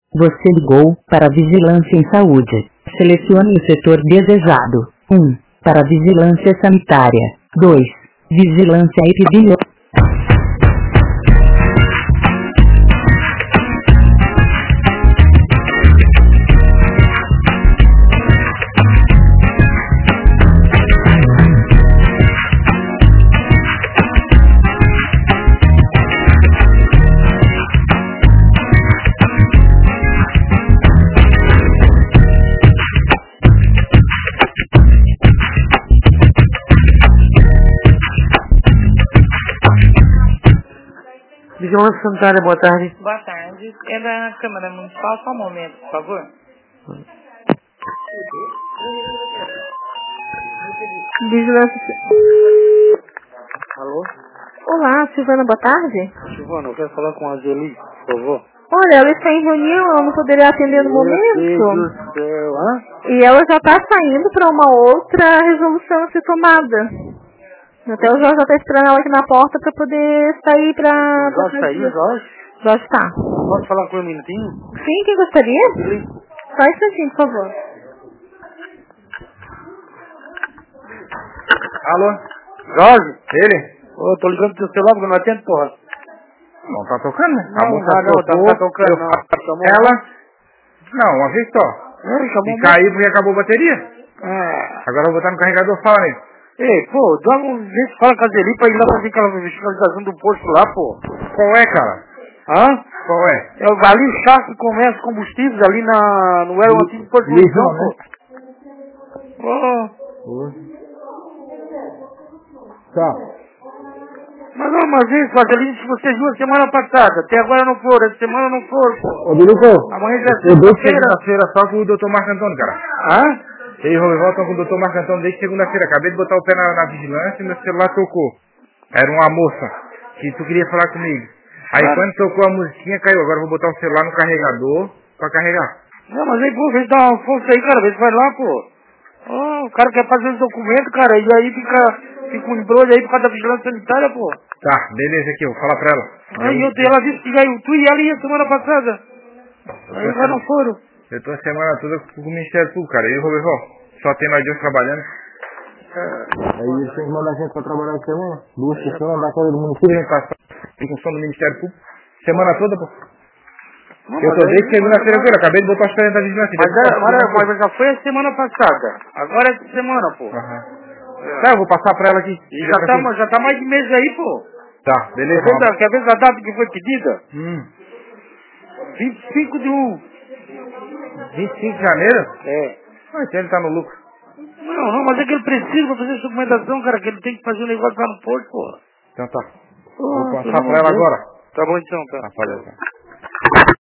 Você ligou para a Vigilância em Saúde. Selecione o setor desejado. 1. Para Vigilância Sanitária. 2. Vigilância Epidemiológica. Vigilância Sanitária, boa tarde. Boa tarde. É da Câmara Municipal, só um momento, por favor. Vigilância... Alô? Olá, Silvana, boa tarde. Silvana, eu quero falar com a Zeli, por favor. Olha, ela está em reunião, ela não poderia atender no momento. Meu Deus do céu, hã? E ela já está saindo para uma outra resolução a ser tomada. Até o Jorge já está esperando ela aqui na porta para poder sair para... Jorge saiu, Jorge? Jorge está. Posso falar com ele um minutinho? Sim, quem gostaria? Só um instantinho, por favor. Alô? Jorge? Ele? Ô, tô ligando pro teu celular porque eu não atendo, porra. Não tá tocando, né? Não, A moça tocou, tá tocando, não. Chamou ela... Não, uma vez só. Chamou E caiu porque acabou a bateria. Ah. Agora eu vou botar no carregador, fala nele. Ei, pô, dá um jeito, fala com a Zeli pra ir lá fazer aquela fiscalização do posto lá, pô. Qual é, cara? Hã? Qual é? É o ali o Charque Comércio Combustíveis, ali no Era Antigo Posto de Munição, pô. Ô. Tá. Mas não, mas isso, a Zeli disse que vocês viram semana passada. Até agora não foram, essa semana não foram, pô. Ô, Biluco. Amanhã já é Eu dou segunda-feira. segunda-feira só com o Dr. Marco Antônio, cara. Hã? Eu e o Roberval estão com o Dr. Marco Antônio desde segunda-feira. Acabei de botar o pé na vigilância e meu celular tocou. Era uma moça que tu queria falar comigo. Aí quando tocou a musiquinha, caiu. Agora eu vou botar o celular no carregador pra carregar. Não, mas aí, pô, vem dar uma força aí, cara. Vê se vai lá, pô. Oh, o cara quer fazer os documentos, cara. E aí fica um embrulho aí por causa da vigilância sanitária, pô. Tá, beleza aqui, eu vou falar pra ela. Aí ela disse que tu e ela ia semana passada. Aí já não foram. Eu tô a semana toda com o Ministério Público, cara. E o Roberval? Só tem nós dois trabalhando. Aí eles têm que mandar gente pra trabalhar aqui semana. Duas semanas da coisa do município, a gente passa em função do Ministério Público. Semana toda, pô. Não, Eu tô desde segunda-feira, acabei de botar os 40 da vigilância. Mas já foi a semana passada. Agora é essa semana, pô. Tá, eu vou passar pra ela aqui. E já tá mais de mês aí, pô. Tá, beleza. Quer ver a data que foi pedida? 25 de 1. 25 de janeiro? É. Ah, então ele tá no lucro. Não, mas é que ele precisa pra fazer documentação, cara, que ele tem que fazer um negócio lá no posto, pô. Então tá. Vou passar pra ela agora. Tá bom então, tá. Tá, valeu.